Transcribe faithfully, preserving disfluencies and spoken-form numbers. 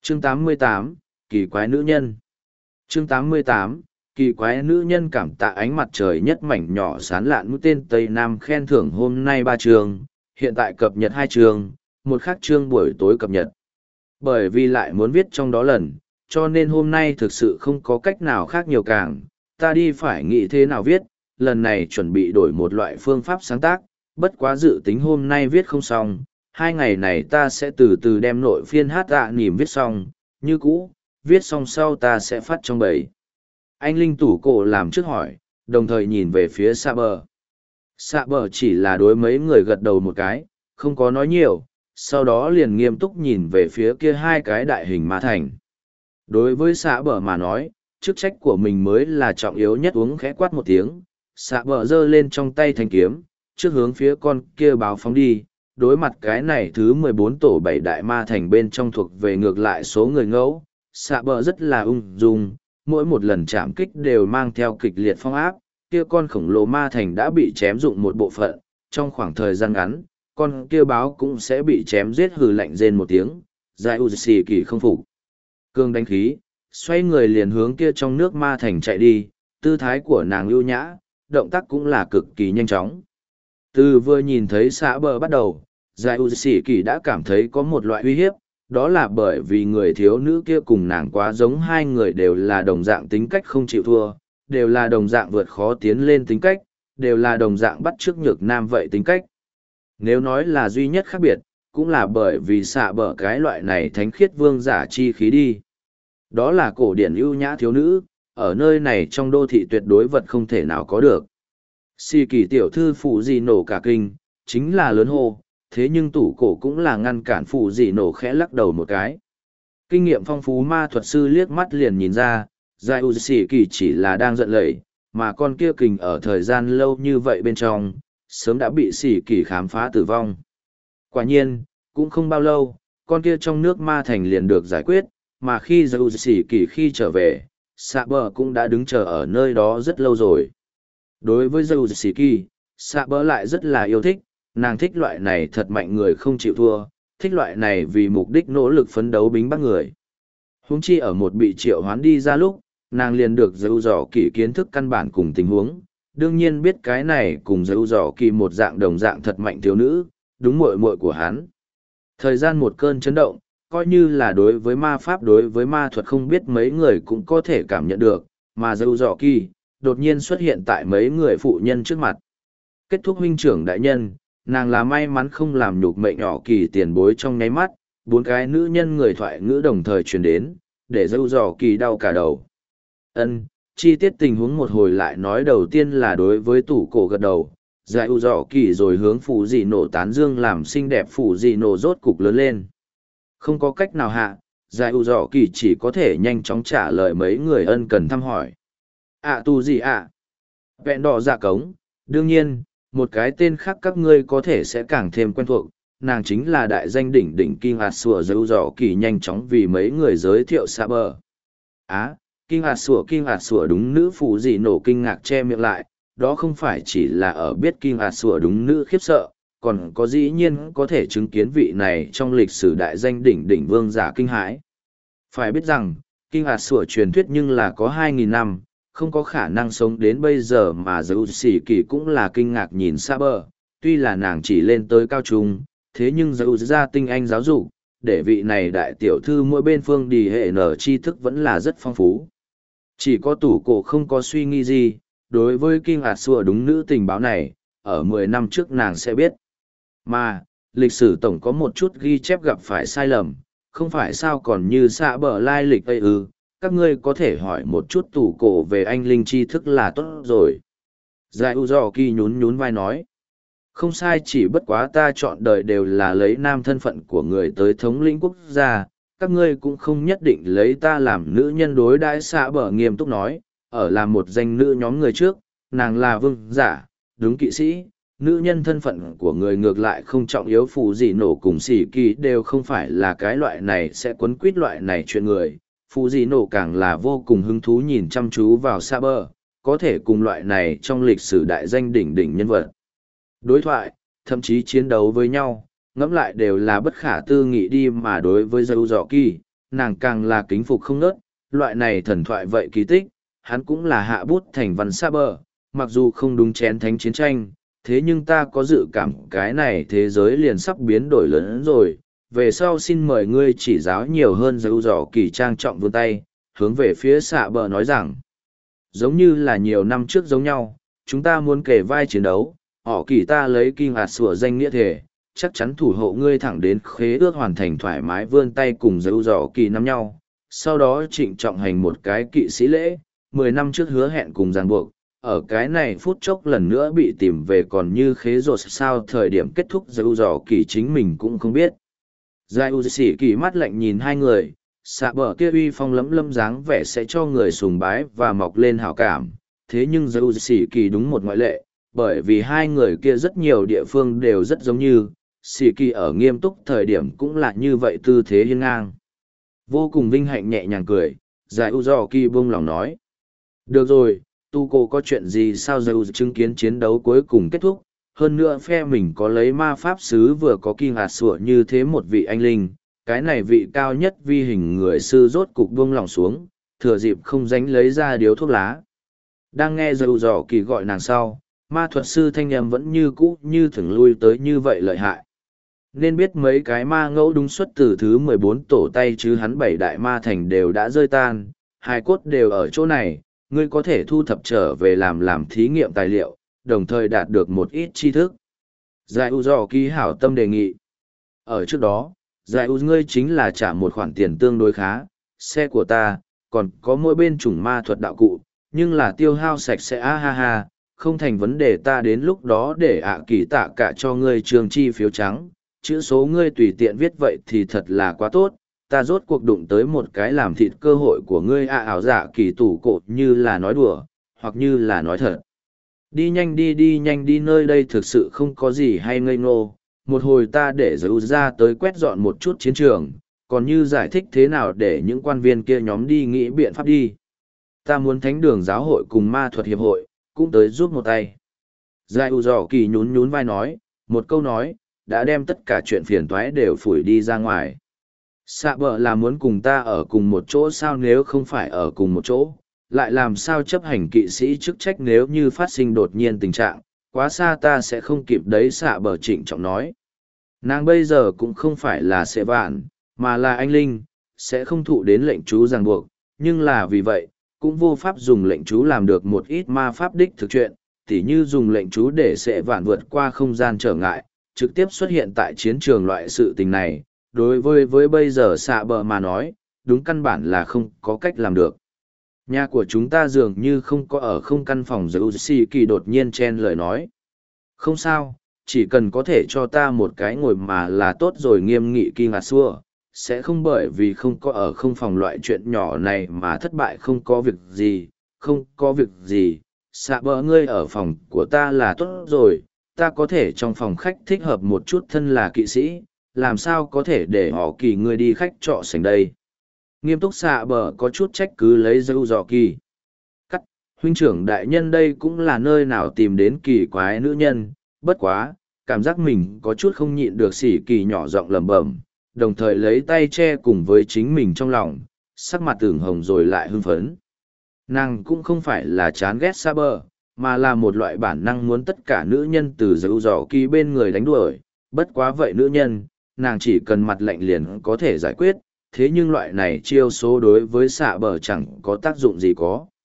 Chương tám mươi tám, kỳ quái nữ nhân. Chương tám mươi tám, kỳ quái nữ nhân. Cảm tạ ánh mặt trời nhất mảnh nhỏ sán lạn mũi tên Tây Nam khen thưởng hôm nay ba chương, hiện tại cập nhật hai chương, một khác chương buổi tối cập nhật. Bởi vì lại muốn viết trong đó lần, cho nên hôm nay thực sự không có cách nào khác nhiều càng, ta đi phải nghĩ thế nào viết, lần này chuẩn bị đổi một loại phương pháp sáng tác, bất quá dự tính hôm nay viết không xong, hai ngày này ta sẽ từ từ đem nội phiên hát tạ nỉm viết xong, như cũ, viết xong sau ta sẽ phát trong bầy. Anh Linh tủ cổ làm trước hỏi, đồng thời nhìn về phía xạ bờ. Xạ bờ chỉ là đối mấy người gật đầu một cái, không có nói nhiều, sau đó liền nghiêm túc nhìn về phía kia hai cái đại hình ma thành. Đối với xạ bờ mà nói, chức trách của mình mới là trọng yếu nhất. Uống khẽ quát một tiếng, xạ bờ giơ lên trong tay thanh kiếm, trước hướng phía con kia báo phóng đi. Đối mặt cái này thứ mười bốn tổ bảy đại ma thành bên trong thuộc về ngược lại số người ngẫu, xạ bờ rất là ung dung, mỗi một lần chạm kích đều mang theo kịch liệt phong áp, kia con khổng lồ ma thành đã bị chém dụng một bộ phận, trong khoảng thời gian ngắn, con kia báo cũng sẽ bị chém giết. Hừ lạnh rên một tiếng, Giải U Xì Kỳ không phục. Cương đánh khí, xoay người liền hướng kia trong nước ma thành chạy đi, tư thái của nàng ưu nhã, động tác cũng là cực kỳ nhanh chóng. Từ vừa nhìn thấy xã bờ bắt đầu, Giải U Xì Kỳ đã cảm thấy có một loại uy hiếp, đó là bởi vì người thiếu nữ kia cùng nàng quá giống, hai người đều là đồng dạng tính cách không chịu thua, đều là đồng dạng vượt khó tiến lên tính cách, đều là đồng dạng bắt chước nhược nam vậy tính cách. Nếu nói là duy nhất khác biệt, cũng là bởi vì xạ bờ cái loại này thánh khiết vương giả chi khí đi. Đó là cổ điển ưu nhã thiếu nữ, ở nơi này trong đô thị tuyệt đối vật không thể nào có được. Xì Kỳ tiểu thư phụ gì nổ cả kinh, chính là lớn hô, thế nhưng tủ cổ cũng là ngăn cản phụ gì nổ khẽ lắc đầu một cái. Kinh nghiệm phong phú ma thuật sư liếc mắt liền nhìn ra, Giải U Xì Kỳ chỉ là đang giận lẩy, mà con kia kình ở thời gian lâu như vậy bên trong, sớm đã bị Xì Kỳ khám phá tử vong. Quả nhiên, cũng không bao lâu, con kia trong nước ma thành liền được giải quyết, mà khi Giải U Xì Kỳ khi trở về, xạ bờ cũng đã đứng chờ ở nơi đó rất lâu rồi. Đối với Giải U Xì Kỳ, xạ bờ lại rất là yêu thích, nàng thích loại này thật mạnh người không chịu thua, thích loại này vì mục đích nỗ lực phấn đấu bính bắt người. Huống chi ở một bị triệu hoán đi ra lúc, nàng liền được dấu dò kỳ kiến thức căn bản cùng tình huống, đương nhiên biết cái này cùng dấu dò kỳ một dạng đồng dạng thật mạnh thiếu nữ, đúng muội muội của hắn. Thời gian một cơn chấn động, coi như là đối với ma pháp đối với ma thuật không biết mấy người cũng có thể cảm nhận được, mà dấu dò kỳ, đột nhiên xuất hiện tại mấy người phụ nhân trước mặt. Kết thúc huynh trưởng đại nhân, nàng là may mắn không làm nhục mệnh nhỏ kỳ tiền bối. Trong nháy mắt, bốn cái nữ nhân người thoại ngữ đồng thời truyền đến, để dâu dò kỳ đau cả đầu. Ân, chi tiết tình huống một hồi lại nói. Đầu tiên là đối với tủ cổ gật đầu, Giải U dò kỳ rồi hướng phụ dị nổ tán dương làm xinh đẹp phụ dị nổ rốt cục lớn lên. Không có cách nào hạ, Giải U dò kỳ chỉ có thể nhanh chóng trả lời mấy người ân cần thăm hỏi. À tu gì ạ? À? Vẹn đỏ dạ cống, đương nhiên, một cái tên khác các ngươi có thể sẽ càng thêm quen thuộc, nàng chính là đại danh đỉnh đỉnh Kinh hạt sủa. Dấu dò kỳ nhanh chóng vì mấy người giới thiệu xa bờ. Á, Kinh hạt sủa Kinh hạt sủa đúng nữ phụ gì nổ kinh ngạc che miệng lại, đó không phải chỉ là ở biết Kinh hạt sủa đúng nữ khiếp sợ, còn có dĩ nhiên có thể chứng kiến vị này trong lịch sử đại danh đỉnh đỉnh vương giả kinh hãi. Phải biết rằng, Kinh hạt sủa truyền thuyết nhưng là có hai nghìn năm, không có khả năng sống đến bây giờ, mà Giải U Xì Kỳ cũng là kinh ngạc nhìn xa bờ. Tuy là nàng chỉ lên tới cao trung, thế nhưng Giải U ra tinh anh giáo dục, để vị này đại tiểu thư mỗi bên phương đi hệ nở tri thức vẫn là rất phong phú. Chỉ có tủ cổ không có suy nghĩ gì, đối với Kinh hạt sủa đúng nữ tình báo này, ở mười năm trước nàng sẽ biết. Mà, lịch sử tổng có một chút ghi chép gặp phải sai lầm, không phải sao còn như xạ bờ lai lịch ây ư. Các ngươi có thể hỏi một chút tủ cổ về anh linh tri thức là tốt rồi. Giải U dò kỳ nhún nhún vai nói. Không sai, chỉ bất quá ta chọn đời đều là lấy nam thân phận của người tới thống lĩnh quốc gia, các ngươi cũng không nhất định lấy ta làm nữ nhân. Đối đãi xạ bờ nghiêm túc nói, ở làm một danh nữ nhóm người trước, nàng là vương giả, đúng kỵ sĩ, nữ nhân thân phận của người ngược lại không trọng yếu. Phụ gì nổ cùng xỉ kỳ đều không phải là cái loại này sẽ quấn quýt loại này chuyện người. Phụ gì nổ càng là vô cùng hứng thú nhìn chăm chú vào xa bờ, có thể cùng loại này trong lịch sử đại danh đỉnh đỉnh nhân vật đối thoại, thậm chí chiến đấu với nhau, ngẫm lại đều là bất khả tư nghị đi. Mà đối với Dâu Dọ Kỳ, nàng càng là kính phục không nớt, loại này thần thoại vậy kỳ tích, hắn cũng là hạ bút thành văn xa bờ, mặc dù không đúng chén thánh chiến tranh, thế nhưng ta có dự cảm cái này thế giới liền sắp biến đổi lớn hơn rồi, về sau xin mời ngươi chỉ giáo nhiều hơn dấu dò kỳ trang trọng vươn tay, hướng về phía xạ bờ nói rằng, giống như là nhiều năm trước giống nhau, chúng ta muốn kể vai chiến đấu, họ kỳ ta lấy kinh hạt sủa danh nghĩa thể, chắc chắn thủ hộ ngươi thẳng đến khế ước hoàn thành thoải mái vươn tay cùng dấu dò kỳ nắm nhau, sau đó trịnh trọng hành một cái kỵ sĩ lễ, mười năm trước hứa hẹn cùng ràng buộc, ở cái này phút chốc lần nữa bị tìm về còn như khế rột sao thời điểm kết thúc dấu dò kỳ chính mình cũng không biết. Giai u sĩ kỳ mắt lạnh nhìn hai người, xạ bờ kia uy phong lẫm lâm dáng vẻ sẽ cho người sùng bái và mọc lên hảo cảm, thế nhưng giai u sĩ kỳ đúng một ngoại lệ, bởi vì hai người kia rất nhiều địa phương đều rất giống như, sĩ kỳ ở nghiêm túc thời điểm cũng là như vậy tư thế hiên ngang. Vô cùng vinh hạnh nhẹ nhàng cười, Giai u dò kỳ buông lòng nói. Được rồi, tu cô có chuyện gì sao Giai u chứng kiến chiến đấu cuối cùng kết thúc, hơn nữa phe mình có lấy ma pháp sứ vừa có kinh hạt sủa như thế một vị anh linh, cái này vị cao nhất vi hình người sư rốt cục buông lòng xuống, thừa dịp không dánh lấy ra điếu thuốc lá. Đang nghe dầu dò kỳ gọi nàng sau, ma thuật sư thanh âm vẫn như cũ như thường lui tới như vậy lợi hại. Nên biết mấy cái ma ngẫu đúng xuất từ thứ mười bốn tổ tay chứ hắn bảy đại ma thành đều đã rơi tan, hai cốt đều ở chỗ này, ngươi có thể thu thập trở về làm làm thí nghiệm tài liệu, đồng thời đạt được một ít tri thức. Giải u dò ký hảo tâm đề nghị. Ở trước đó, giải u ngươi chính là trả một khoản tiền tương đối khá, xe của ta, còn có mỗi bên chủng ma thuật đạo cụ, nhưng là tiêu hao sạch sẽ a ha ha, không thành vấn đề ta đến lúc đó để ạ kỳ tạ cả cho ngươi trường chi phiếu trắng, chữ số ngươi tùy tiện viết vậy thì thật là quá tốt, ta rốt cuộc đụng tới một cái làm thịt cơ hội của ngươi ạ ảo dạ kỳ tủ cột như là nói đùa, hoặc như là nói thật. Đi nhanh đi đi nhanh đi nơi đây thực sự không có gì hay ngây ngô, một hồi ta để giữ ra tới quét dọn một chút chiến trường, còn như giải thích thế nào để những quan viên kia nhóm đi nghĩ biện pháp đi. Ta muốn thánh đường giáo hội cùng ma thuật hiệp hội, cũng tới giúp một tay. Giai u dò kỳ nhún nhún vai nói, một câu nói, đã đem tất cả chuyện phiền toái đều phủi đi ra ngoài. Xạ bờ là muốn cùng ta ở cùng một chỗ sao nếu không phải ở cùng một chỗ, lại làm sao chấp hành kỵ sĩ chức trách nếu như phát sinh đột nhiên tình trạng, quá xa ta sẽ không kịp đấy xạ bờ trịnh trọng nói. Nàng bây giờ cũng không phải là sẽ vạn, mà là anh linh, sẽ không thụ đến lệnh chú ràng buộc, nhưng là vì vậy, cũng vô pháp dùng lệnh chú làm được một ít ma pháp đích thực chuyện, tỉ như dùng lệnh chú để sẽ vạn vượt qua không gian trở ngại, trực tiếp xuất hiện tại chiến trường loại sự tình này, đối với với bây giờ xạ bờ mà nói, đúng căn bản là không có cách làm được. Nhà của chúng ta dường như không có ở không căn phòng giữ xì kỳ đột nhiên chen lời nói. Không sao, chỉ cần có thể cho ta một cái ngồi mà là tốt rồi nghiêm nghị kỳ ngạc xua, sẽ không bởi vì không có ở không phòng loại chuyện nhỏ này mà thất bại không có việc gì, không có việc gì, xạ bờ ngươi ở phòng của ta là tốt rồi, ta có thể trong phòng khách thích hợp một chút thân là kỵ sĩ, làm sao có thể để họ kỳ ngươi đi khách trọ sành đây. Nghiêm túc xạ bờ có chút trách cứ lấy dâu dò kỳ. Cắt, huynh trưởng đại nhân đây cũng là nơi nào tìm đến kỳ quái nữ nhân, bất quá, cảm giác mình có chút không nhịn được xỉ kỳ nhỏ giọng lẩm bẩm, đồng thời lấy tay che cùng với chính mình trong lòng, sắc mặt tưởng hồng rồi lại hưng phấn. Nàng cũng không phải là chán ghét xạ bờ, mà là một loại bản năng muốn tất cả nữ nhân từ dâu dò kỳ bên người đánh đuổi, bất quá vậy nữ nhân, nàng chỉ cần mặt lạnh liền có thể giải quyết. Thế nhưng loại này chiêu số đối với xạ bờ chẳng có tác dụng gì có.